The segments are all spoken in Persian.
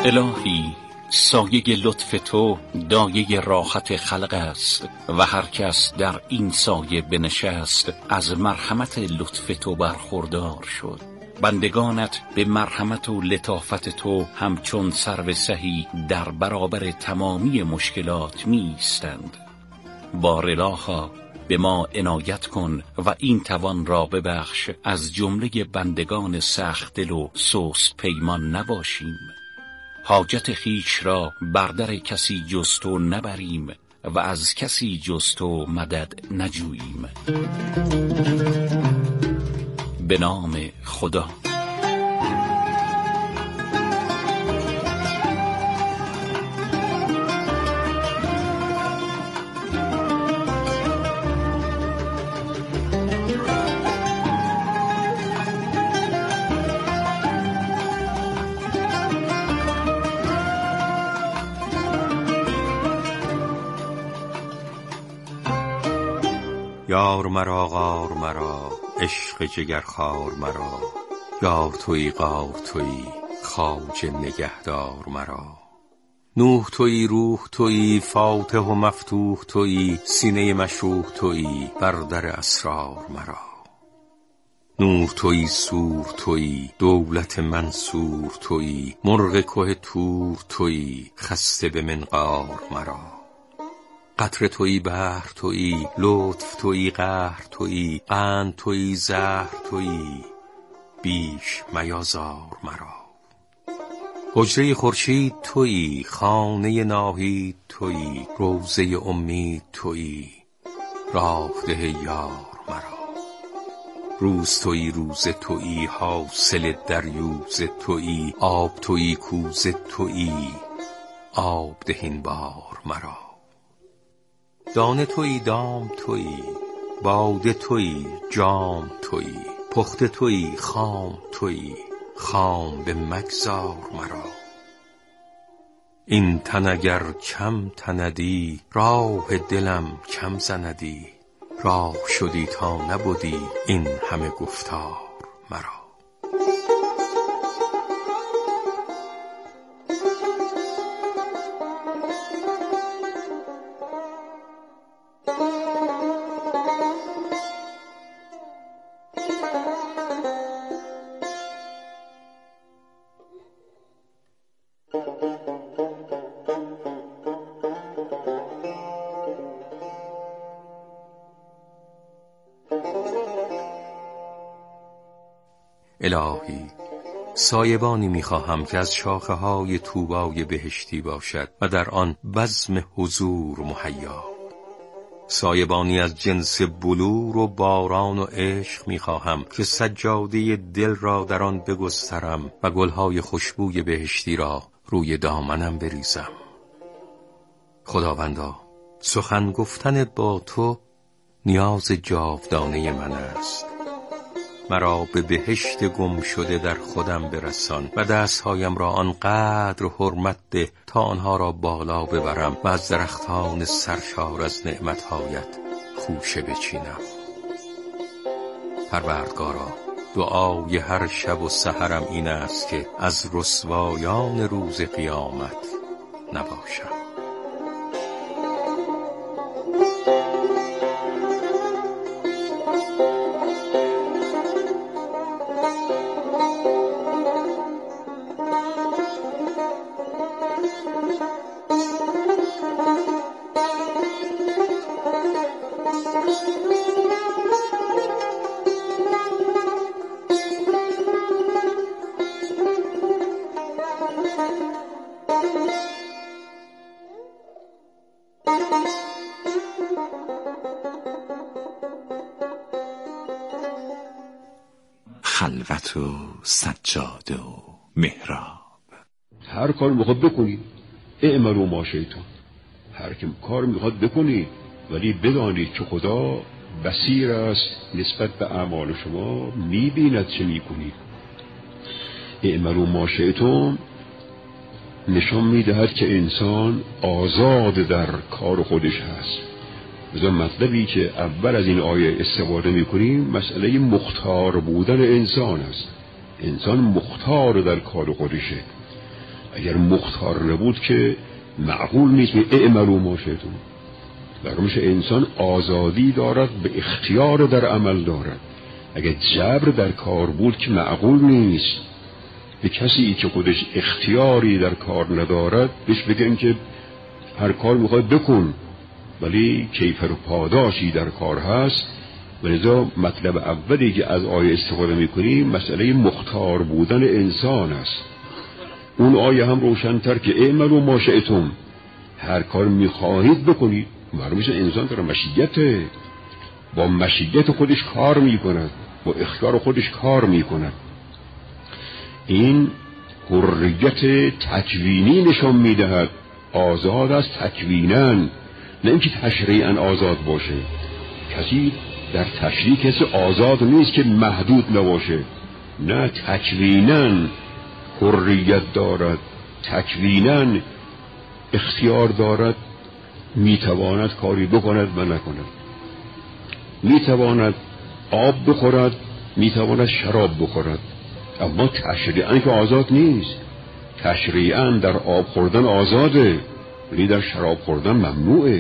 الهی سایه لطف تو دایه راحت خلق است و هر کس در این سایه بنشست از مرحمت لطف تو برخوردار شد. بندگانت به مرحمت و لطافت تو همچون سرو سهی در برابر تمامی مشکلات می ایستند. بار الها به ما عنایت کن و این توان را ببخش از جمله بندگان سخت دل و سست پیمان نباشیم. حاجت خویش را بر در کسی جز تو نبریم و از کسی جز تو مدد نجوییم. به نام خدا. یار مرا غار مرا عشق جگرخوار مرا، یار تویی غار تویی خواجه نگهدار مرا. نوح تویی روح تویی فاتح و مفتوح تویی، سینه مشروح تویی بر در اسرار مرا. نور تویی سور تویی دولت منصور تویی، مرغ که تور تویی خسته به منقار مرا. قطره تویی بحر تویی لطف تویی قهر تویی، قند تویی زهر تویی بیش میازار مرا. حجره خورشید تویی خانه ناهید تویی، روضه امید تویی راه ده یار مرا. روز تویی روز تویی حاصل دریوزه تویی، آب تویی کوزه تویی آب دهین بار مرا. دانه تویی دام تویی باده تویی جام تویی، پخته تویی خام تویی خام به مگذار مرا. این تن اگر کم تندی راه دلم کم زندی، راه شدی تا نبودی این همه گفتار مرا. الهی سایبانی می‌خواهم که از شاخه‌های طوبای بهشتی باشد و در آن بزم حضور مهیا. سایبانی از جنس بلور و باران و عشق می‌خواهم که سجاده دل را در آن بگسترم و گل‌های خوشبوی بهشتی را روی دامنم بریزم. خداوندا سخن گفتن با تو نیاز جاودانه من است. مرا به بهشت گم شده در خودم برسان و دستهایم را آنقدر حرمت ده تا آنها را بالا ببرم و از درختان سرشار از نعمتهایت خوشه بچینم. پروردگارا دعای هر شب و سحرم این است که از رسوایان روز قیامت نباشم. خلوت و سجاده و محراب. هر کار میخواد بکنید اعملوا ما شئتم، هر کار میخواد بکنید، ولی بدانید که خدا بصیر است نسبت به اعمال شما، میبیند چه میکنید. اعملوا ما شئتم نشان میدهد که انسان آزاد در کار خودش هست. مثلا مطلبی که اول از این آیه استفاده میکنیم مسئله مختار بودن انسان است. انسان مختار در کار خودشه. اگر مختار نبود که معقول نیست اعملوا ما شئتم. درمیشه انسان آزادی دارد، به اختیار در عمل دارد. اگر جبر در کار بود که معقول نیست به کسی که خودش اختیاری در کار ندارد بهش بگن که هر کار میخواد بکن، ولی کیفر و پاداشی در کار هست. ولذا مطلب اولی که از آیه استفاده میکنیم مسئله مختار بودن انسان است. اون آیه هم روشن‌تر که اعملوا ما شئتم، هر کار میخواهید بکنید. معلومه انسان در مشیت، با مشیت خودش کار میکند، با اختیار خودش کار میکند. این حریت تکوینی نشان میدهد، آزاد است تکویناً، نه اینکه تشریعاً آزاد باشه. کسی در تشریع کسی آزاد نیست که محدود نباشه، نه تکویناً حریت دارد، تکویناً اختیار دارد، میتواند کاری بکند و نکند، میتواند آب بخورد، میتواند شراب بخورد. اما تشریعاً که آزاد نیست. تشریعاً در آب خوردن آزاده ولی در شراب خوردن ممنوعه.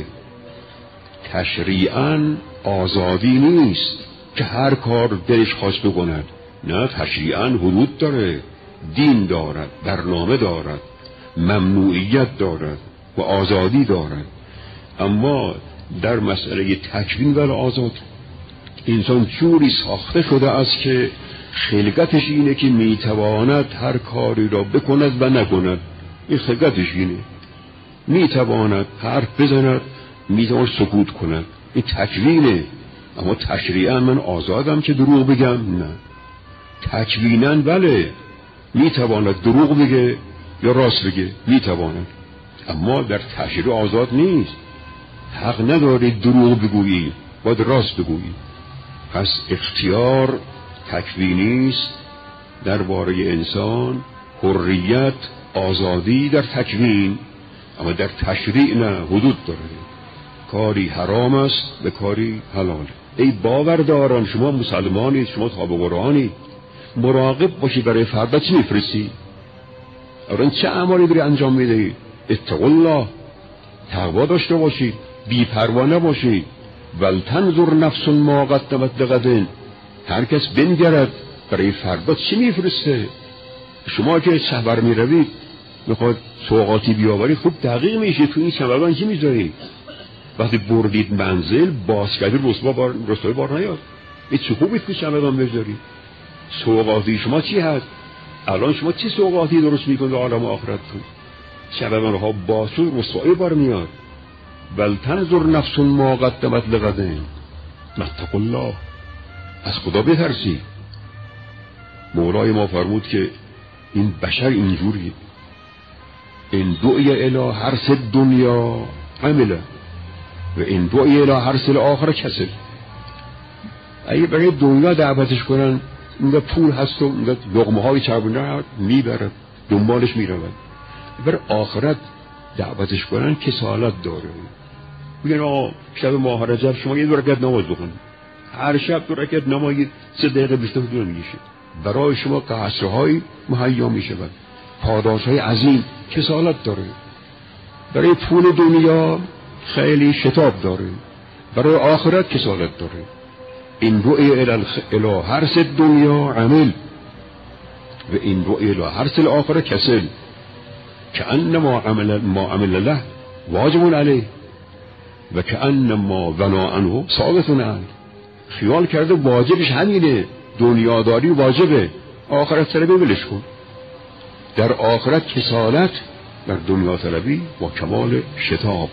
تشریعاً آزادی نیست که هر کار دلش خواست بکند، نه، تشریعاً حدود داره، دین دارد، برنامه دارد، ممنوعیت دارد و آزادی دارد. اما در مسئله تکوین و آزاد انسان جوری ساخته شده است که خلقتش اینه که میتواند هر کاری را بکند و نکند. این خلقتش اینه، میتواند حرف بزند، میتواند سکوت کند. این تکوینه. اما تشریعاً من آزادم که دروغ بگم؟ نه. تکویناً بله، میتواند دروغ بگه یا راست بگه، میتواند. اما در تشریع آزاد نیست. حق نداری دروغ بگویی، باید راست بگویی. پس اختیار تکوینی است درباره انسان، حریت، آزادی در تکوین، اما در تشریع نه، حدود داره. کاری حرام است به کاری حلال. ای باورداران، شما مسلمانید، شما تابع قرآنید، مراقب باشی برای فردا چی میفرستی، اون چه اعمالی داری انجام میدهی. اتقوا الله، تقوا داشته باشید، بی پروا نباشید. ولتنظر نفس ما قدمت لغد، هر کس بنگرد برای فردا چی میفرسته. شما که سفر میروید میخواد سوغاتی بیاوری، خوب دقیق میشه تو این چمدان چی میذاری. وقتی بردید منزل باز کردید رسوای بار نیاد. این چه خوبید که چمدان بذاری. سوغاتی شما چی هست؟ الان شما چه سوغاتی درست میکنید عالم آخرت تو؟ چمدان ها باز شد رسوای بار میاد. ولتنظر نفس ما قدمت لغد، اتقوا الله، از خدا بترسید. مولای ما فرمود که این بشر اینجوریه، این دعی الی حرث دنیا عمله و این دعی الی حرث الاخره کسل. اگه برای دنیا دعوتش کنن، اینجا پول هست و اینجا لقمه های چربونه میبرد، دنبالش میرود. برای آخرت دعوتش کنن کسالت داره. میگن آقا شب ماه رجب شما یه 2 رکعت نماز بخونید، هر شب 2 رکعت نماز 3 دقیقه بیشتر طول نمیشه، برای شما قصرهای مهیا میشود، پاداشهای عظیم. کسالت داره. برای پول دنیا خیلی شتاب داره، برای آخرت کسالت داره. این رؤی الی حرث دنیا عمل و این رؤی الی حرث الاخره کسل، کأن ما عمل له واجب علیه و کأن ما ونا عنه ثابت عنه. خیال کرده واجبش همینه، دنیاداری واجبه، آخرت طلبی ولش کن. در آخرت کسالت، در دنیا طلبی با کمال شتاب.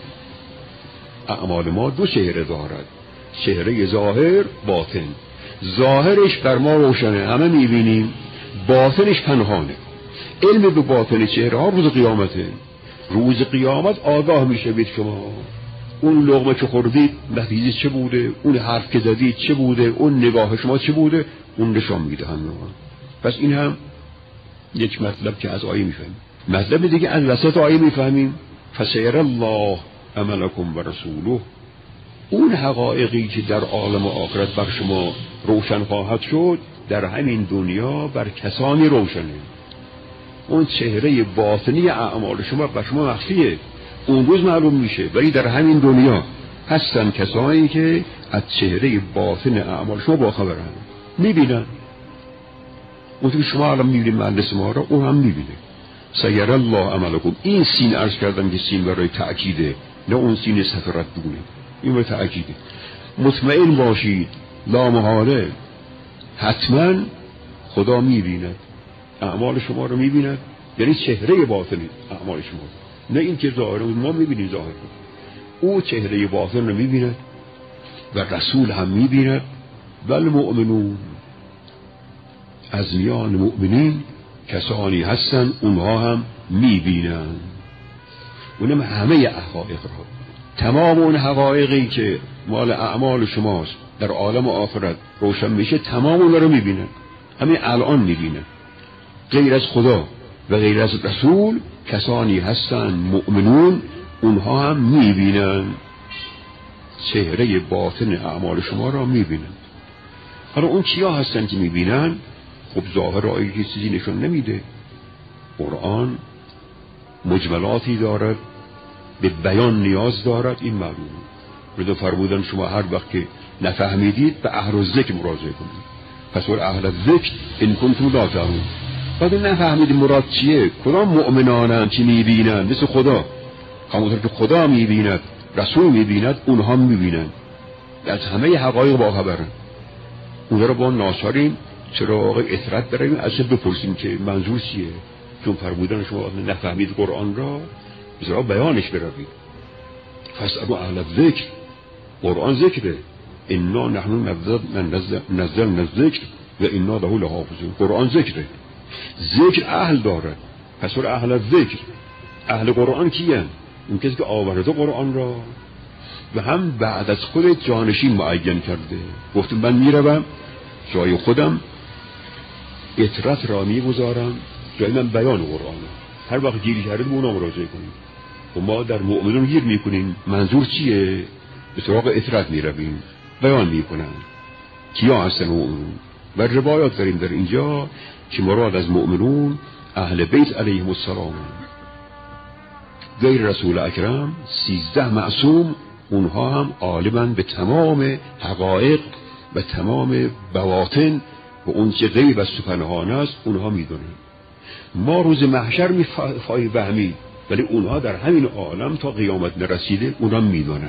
اعمال ما 2 چهره دارد، چهره ظاهر، باطن. ظاهرش بر ما روشنه، همه میبینیم، باطنش پنهانه. علم به باطن چهره ها روز قیامته. روز قیامت آگاه میشوید شما اون لقمه که خوردید نتیجه چه بوده، اون حرف که زدید چه بوده، اون نگاه شما چه بوده، اون نشان میدهن. پس این هم یک مطلب که از آیه میفهمیم. مطلب دیگه از وسط آیه میفهمیم فسیر الله عملکم و رسوله. اون حقایقی که در عالم آخرت بر شما روشن خواهد شد، در همین دنیا بر کسانی روشنه. اون چهره باطنی اعمال شما بر شما مخفیه، اون روز معلوم میشه. ولی در همین دنیا هستن کسانی که از چهره باطن اعمال شما باخبرن، میبینن. اون که شما الان میبینید مجلس ما را، اون هم میبینه. سیر الله عملکم. این سین عرض کردم که سین برای تأکیده، نه اون سین سفرت دونه، این برای تأکیده. مطمئن باشید لا محاله حتما خدا میبیند، اعمال شما رو میبیند، یعنی چهره باطن اعمال شما، نه این که ظاهر ما میبینیم ظاهر، او چهره باطن رو میبیند و رسول هم میبیند. بل مؤمنون، از میان مؤمنین کسانی هستن اونها هم میبینن. اونم همه حقایق را، تمام اون حقایقی که مال اعمال شماست در عالم آخرت روشن میشه، تمام اون رو میبینن، همین الان میبینن. غیر از خدا و غیر از رسول کسانی هستن مؤمنون، اونها هم میبینن، چهره باطن اعمال شما را میبینن. حالا اون کیا هستن که میبینن؟ خب ظاهر آیه چیزی نشون نمیده. قرآن مجملاتی دارد، به بیان نیاز دارد، این معلومه. رضا فرمودن شما هر وقت که نفهمیدید به اهل الذکر مراجعه کنید. پس ور اهل الذکر ان کنتم لا تعلمون. بعد نفهمیدید مراد چیه، کدام مؤمنانن که میبینن؟ مثل خدا، همونطور که خدا میبیند، رسول میبیند، اونها میبینن، از همه حقایق باخبرن. اونها رو با ناچاریم چراغ اطرت داریم از بپرسیم که منظور چیه، چون فرمودن شما نفهمید قرآن را بذارا بیانش بروید. فاسألوا اهل الذکر، قرآن ذکره، انا نحن نزلنا الذکر و انا له لحافظون. قرآن ذکره، ذکر اهل دارد. پس اهل الذکر، اهل قرآن کیه؟ اون کسی که آورده قرآن را و هم بعد از خود جانشین معین کرده. گفتم من میروم جای خودم اطرت را میگذارم، جای من بیان قرآن، هر وقت گیری کردیم اونا مراجعه کنیم. و ما در مؤمنون گیر میکنیم منظور چیه، به سراغ اطرت میرویم، بیان میکنن کیا هستن مؤمنون. و روایات داریم در اینجا که مراد از مؤمنون اهل بیت علیهم السلام، غیر رسول اکرم 13 معصوم، اونها هم عالمن به تمام حقایق و تمام بواطن و اون چه غیب از پنهان است اونها میدونن. ما روز محشر میخواهیم فهمید، ولی اونها در همین عالم تا قیامت نرسیده اونها میدونن.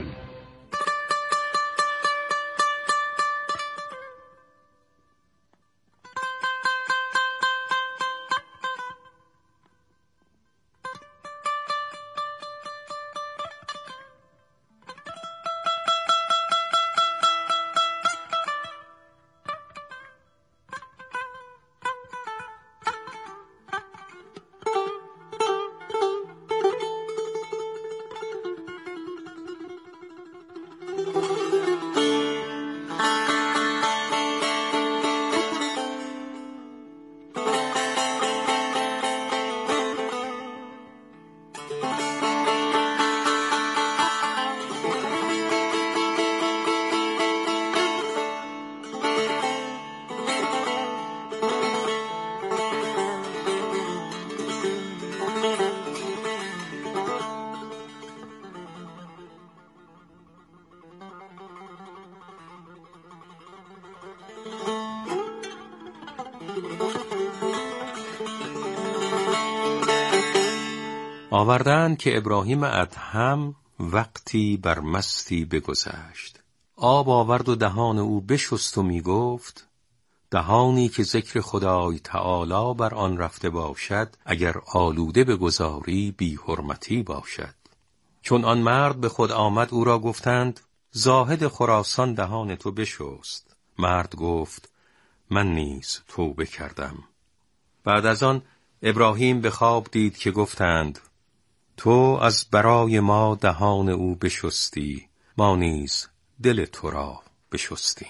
آوردند که ابراهیم ادهم وقتی بر مستی بگذشت، آب آورد و دهان او بشست و می گفت دهانی که ذکر خدای تعالی بر آن رفته باشد، اگر آلوده بگذاری بی حرمتی باشد. چون آن مرد به خود آمد او را گفتند زاهد خراسان دهان تو بشست. مرد گفت من نیز توبه کردم. بعد از آن ابراهیم به خواب دید که گفتند تو از برای ما دهان او بشستی، ما نیز دل تو را بشستیم.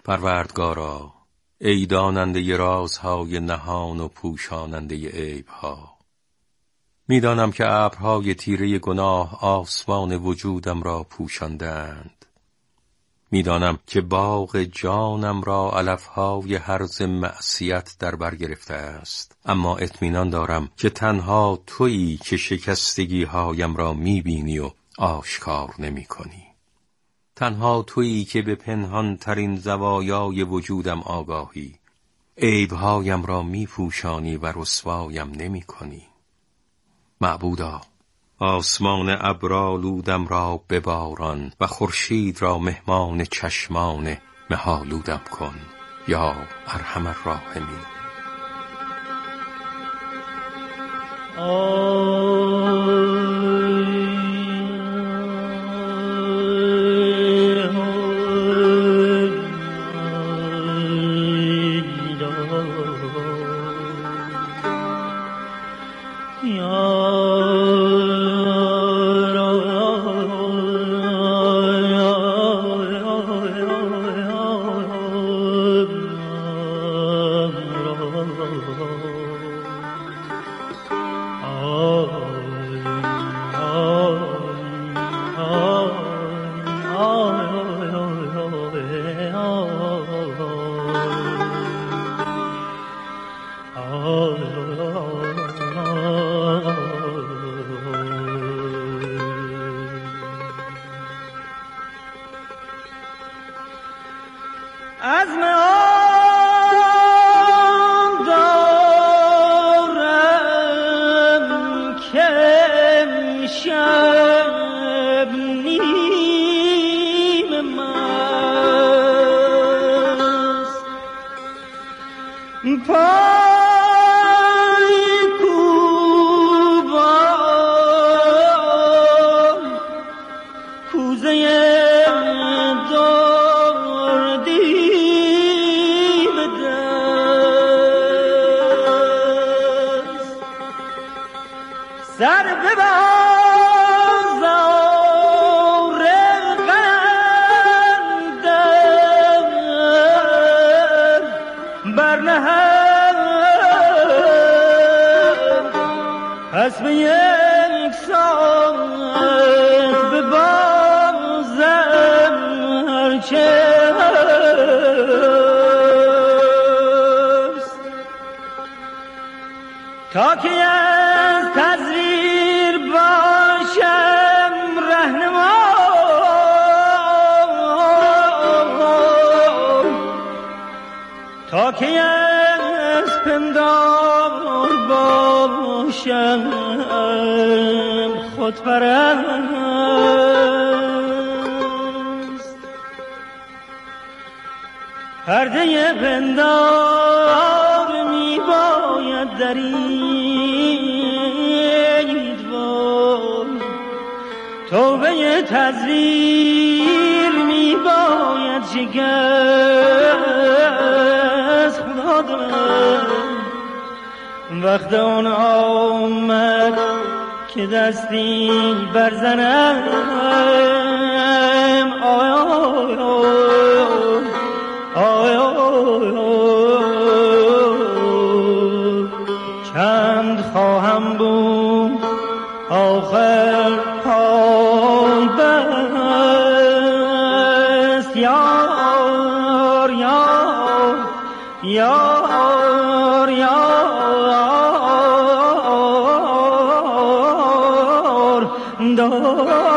پروردگارا، ای داننده رازهای نهان و پوشاننده عیبها، میدانم که ابرهای تیره گناه آسمان وجودم را پوشاندند. میدانم که باغ جانم را علفهای هرز معصیت در بر گرفته است، اما اطمینان دارم که تنها تویی که شکستگی هایم را میبینی و آشکار نمی کنی. تنها تویی که به پنهان ترین زوایای وجودم آگاهی، عیبهایم را میپوشانی و رسوایم نمی کنی. معبودا، آسمان ابرآلودم را بباران و خورشید را مهمان چشمان مه‌آلودم کن یا ارحم الراحمین. تا که از تزویر باشم رهنما، تا که از پندار باشم خودپرست. پرده پندار می باید درید و توبه تزویر می باید شکست. خدا دارم وقت اون آمد که دستی برزنم، آی آی آی چند خواهم بود آخر پای بست. یار یار یار یار داد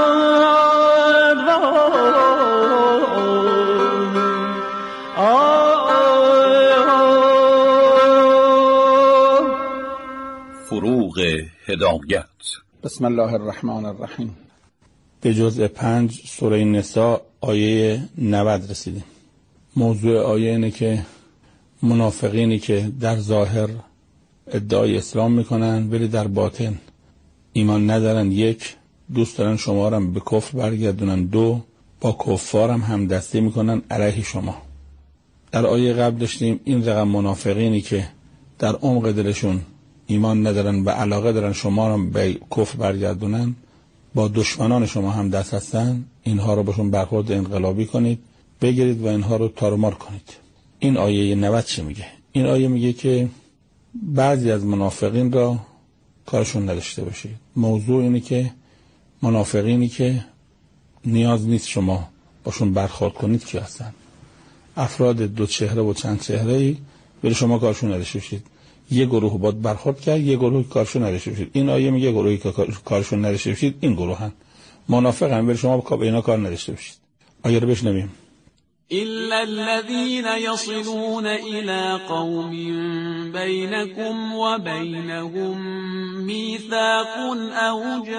فروغ هدایت. بسم الله الرحمن الرحیم. به جزء 5 سوره نساء آیه 90 رسیدیم. موضوع آیه اینه که منافقینی که در ظاهر ادعای اسلام میکنن ولی در باطن ایمان ندارن، 1 دوست دارن شما را به کفر برگردونن، 2 با کفار هم دستی میکنن علیه شما. در آیه قبل داشتیم این رقم منافقینی که در عمق دلشون ایمان ندارن و علاقه دارن شما را به کفر برگردونن، با دشمنان شما هم دست هستن، اینها رو بهشون برخورد انقلابی کنید بگیرید و اینها رو تارمار کنید. این آیه 90 چی میگه؟ این آیه میگه که بعضی از منافقین را کارشون نداشته باشید. موضوع اینه که منافقینی که نیاز نیست شما باشون برخورد کنید که هستن. افراد دو چهره و چند چهره‌ای ولی شما کارشون نداشته باشید. یه گروه باید برخورد کرد، یه گروه کارشون نداشته باشید. این آیه میگه گروهی که کارشون نداشته باشید این گروهن منافقن ولی شما با اینا کار نداشته باشید. آیه رو بشنویم. إلا الذين يصلون إلى قوم بينكم وبينهم ميثاق أو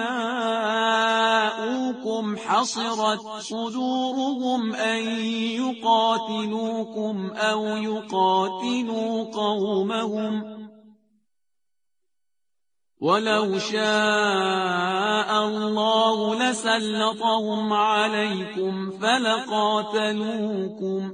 جاءوكم حصرت صدورهم أن يقاتلوكم أو يقاتلوا قومهم ولو شاء الله لسلطهم عليكم فلقاتلوكم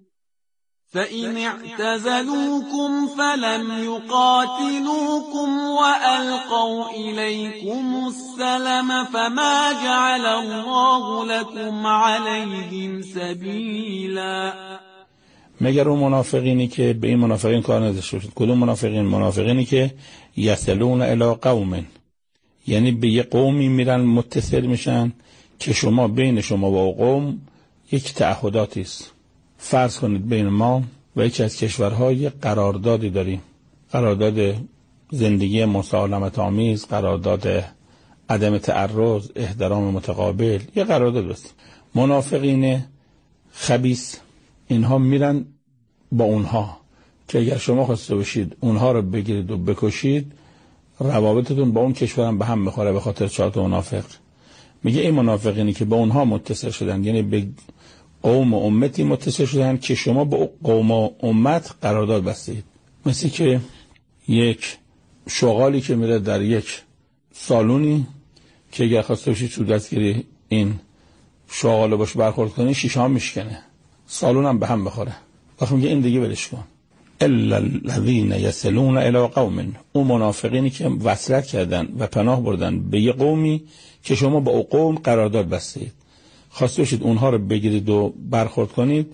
فإن اعتزلوكم فلم يقاتلوكم وألقوا إليكم السلم فما جعل الله لكم عليهم سبيلا. مگر اون منافقینی که به این منافقین کار نداشته باشید. کدوم منافقین؟ منافقینی که یصلون الی قوم، یعنی به یه قومی میرن متصل میشن که شما بین شما و قوم یک تعهداتی است. فرض کنید بین ما و یکی از کشورها یک قراردادی داریم، قرارداد زندگی مسالمت آمیز، قرارداد عدم تعرض، احترام متقابل، یه قرارداد است. منافقین خبیث اینها میرن با اونها که اگر شما خواسته باشید اونها رو بگیرید و بکشید روابطتون با اون کشورم به هم میخوره به خاطر 4 منافق. میگه این منافقینی که با اونها متصل شدن، یعنی به قوم و امتی متصل شدن که شما با قوم و امت قرارداد بستید. مثل که یک شغالی که میره در یک سالونی که اگر خواسته باشید تو دستگیری این شغال باش برخورد کنی شیشه ها میشکنه، سالون هم به هم بخوره. وقتی میگه این دیگه ولش کن. الا الذين يصلون الى قوم، اون منافقینی که وصلت کردن و پناه بردن به یه قومی که شما با اون قوم قرارداد بستید، خواسته باشید اونها رو بگیرید و برخورد کنید،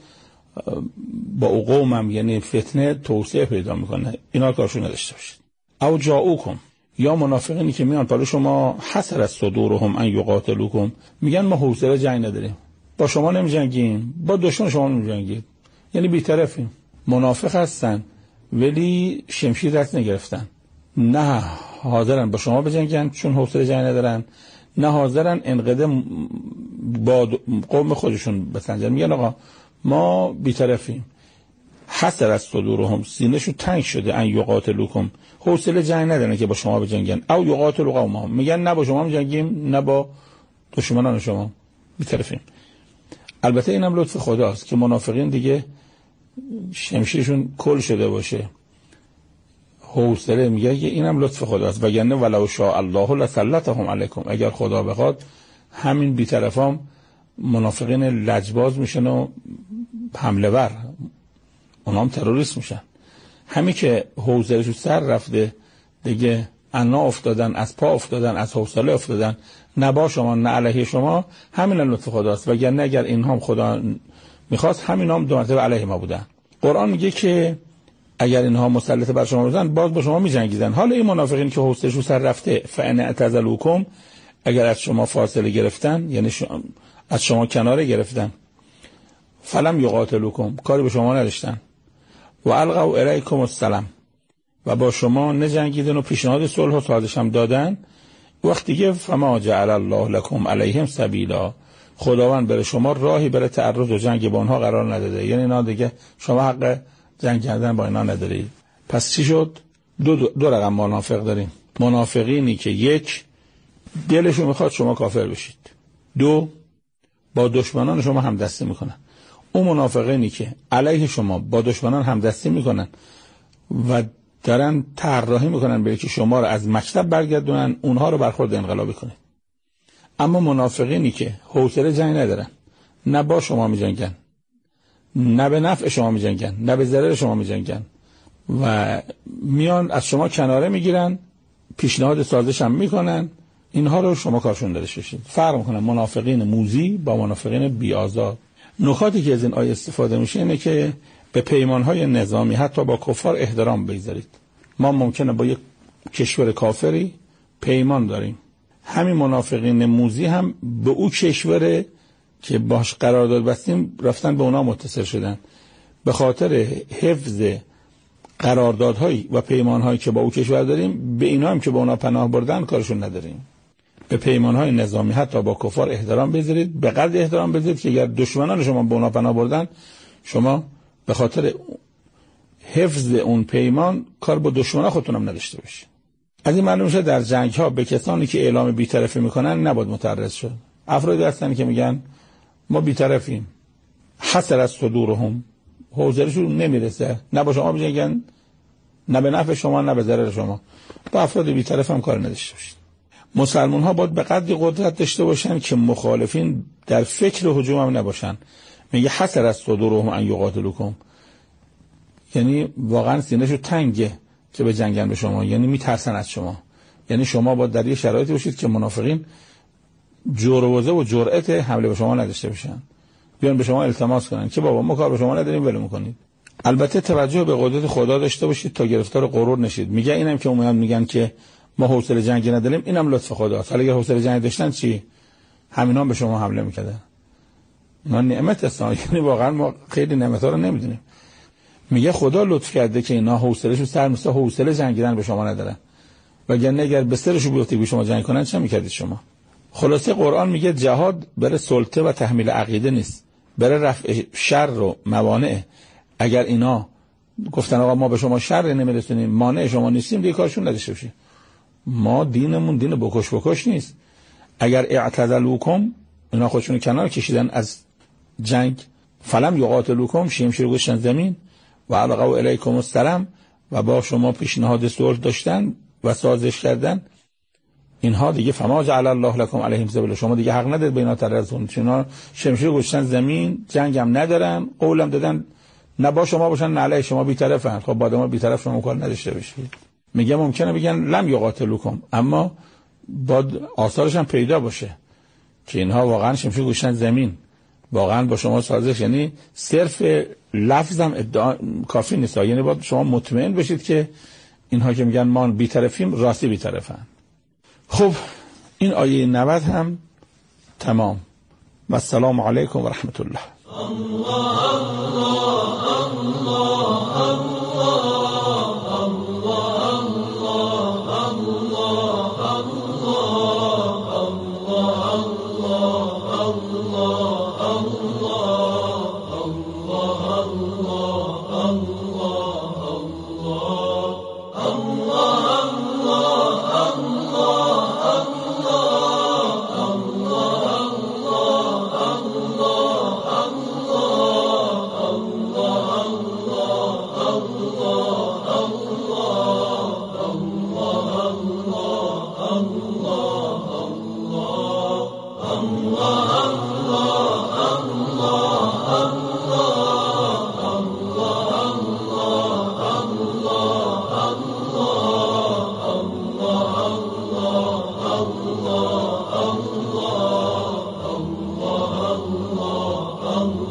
با اون قوم هم یعنی فتنه توسعه پیدا میکنه، اینا کارشون نداشته باشید. او جاؤکم، یا منافقینی که میان پلو شما حسرت صدورهم ان یقاتلوکم، میگن ما حوصله جنگ نداریم، با شما نمیجنگیم، با دشمن شما نمیجنگید، یعنی بی‌طرفیم. منافق هستن ولی شمشیر دست نگرفتن، نه حاضرن با شما بجنگن چون حوصله جنگ ندارن، نه حاضرن انقدر با قوم خودشون بسنجن. میگن آقا ما بی‌طرفیم. حسرت صدورهم، سینه‌شون تنگ شده، ان یقاتلوکم، حوصله جنگ ندارن که با شما بجنگن. او یقاتلوا قومهم، میگن نه با شما میجنگیم نه با دشمنان شما، بی‌طرفیم. البته اینم لطف خداست که منافقین دیگه شمشیرشون کل شده باشه، حوصله، میگه که اینم لطف خداست، وگرنه ولو شاء الله لسلطهم علیکم، اگر خدا بخواد همین بی‌طرفام منافقین لجباز میشن و حمله ور، اونام تروریست میشن. همین که حوصله‌شون سر رفته دیگه، انا افتادن، از پا افتادن، از حوصله افتادن، نه با شما نه علیه شما، همین لطف خداست، وگرنه اگر اینها خدا میخواست همین هم 2 مرتبه علیه ما بودن. قرآن میگه که اگر اینها مسلط بر شما بودن باز با شما میجنگیدن. حالا این منافقین که حوصله‌شون سر رفته، فان اعتزلوکم، اگر از شما فاصله گرفتن، یعنی از شما کناره گرفتن، فلم یقاتلوکم، کاری به شما نداشتن، و القوا الیکم السلام، و با شما نجنگیدن و پیشنهاد صلح و سازش هم دادن، وقتی که فما جعل الله لكم علیهم سبیلا، خداوند برای شما راهی برای تعرض و جنگ با اونها قرار نداده، یعنی اینا دیگه شما حق جنگ کردن با اینا ندارید. پس چی شد؟ دو رقم منافق داریم. منافقینی که یک، دلشون میخواد شما کافر بشید، 2، با دشمنان شما همدستی میکنن. اون منافقینی که علیه شما با دشمنان همدستی میکنن و دارن طراحی میکنن برای که شما رو از مکتب برگردونن، اونها رو برخورد انقلابی کنید. اما منافقینی که حوصله جنگ ندارن، نه با شما میجنگن، نه به نفع شما میجنگن، نه به ضرر شما میجنگن و میان از شما کناره میگیرن، پیشنهاد سازش هم میکنن، اینها رو شما کارشون داشته باشید. فرق میکنن منافقین موذی با منافقین بی‌آزار. نکاتی که از این آیه استفاده میشه اینه که به پیمانهای نظامی حتی با کفار احترام بگذارید. ما ممکنه با یک کشور کافری پیمان داریم، همین منافقین موذی هم به او کشور که باش قرارداد بستیم رفتن به اونا متصل شدن، به خاطر حفظ قراردادهایی و پیمانهایی که با او کشور داریم به اینا هم که به اونا پناه بردن کارشون نداریم. به پیمانهای نظامی حتی با کفار احترام بذارید، به قدر احترام بذارید که اگر دشمنان شما به اونا پناه بردن شما به خاطر حفظ اون پیمان کار با دشمنان خودتون هم نداشته باشید. از این معلوم شد در جنگ ها به کسانی که اعلام بی‌طرفی میکنن نباید متعرض شد. افرادی هستن که میگن ما بی‌طرفیم، حسر از صدورهم، حوزرشون نمیرسه، نه با شما میگن نه به نفع شما نه به ضرر شما، با افراد بی‌طرف هم کار نداشته باشید. مسلمان ها باید به قدری قدرت داشته باشن که مخالفین در فکر هجوم هم نباشن. میگه حسر از صدورهم ان یقاتلوکم، یعنی واقعا سینه‌شو تنگه که به جنگن به شما، یعنی میترسن از شما. یعنی شما باید در یه شرایطی باشید که منافقین جرأت و جرأت حمله به شما نداشته باشن، بیان به شما التماس کنن که بابا ما کار به شما نداریم ولمون کنید. البته توجه به قدرت خدا داشته باشید تا گرفتار غرور نشید. میگه اینم که اومدن میگن که ما حوصله جنگی نداریم، اینم لطف خداست. حالا اگه حوصله جنگی داشتن چی؟ همینا به شما حمله میکردن. ما نعمت است، یعنی واقعا ما خیلی نعمت‌ها رو نمیدونیم. میگه خدا لطف کرده که اینا حوصله‌شو سر مثل حوصله جنگیدن به شما ندارن، وگرنه اگر به سرشو بیفته به شما جنگ کنن چه میکردید شما؟ خلاصه قرآن میگه جهاد برای سلطه و تحمیل عقیده نیست، برای رفع شر و موانع. اگر اینا گفتن آقا ما به شما شر نمیرسونیم، مانع شما نیستیم، دیگه کارشون نداشته باشید. ما دینمون دین بکش نیست. اگر اعتزلوکم، اینا خودشون کنار کشیدن از جنگ، فلم یقاتلوکم، شمشیر گذاشتن زمین و القوا الیکم السلام و با شما پیشنهاد صلح داشتن و سازش کردن، اینها دیگه فما جعل الله لكم علیهم سبیلا، شما دیگه حق ندارید بینا ترزون، چون شمشیر گذاشتن زمین، جنگ هم ندارن، قولم دادن نه با شما باشن نه علیه شما، بی‌طرفن. خب بعد ما بی‌طرف شما کار نداشته باشید. میگه ممکنه بگن لم یقاتلوکم، اما بعد آثارش هم پیدا باشه که اینها واقعا شمشیر گذاشتن زمین، واقعا با شما سازش، یعنی صرف لفظم ادعا کافی نیست، یعنی باید شما مطمئن بشید که اینها که میگن ما بی‌طرفیم راستی بی‌طرفن. خب این آیه 90 هم تمام. و السلام علیکم و رحمت الله. الله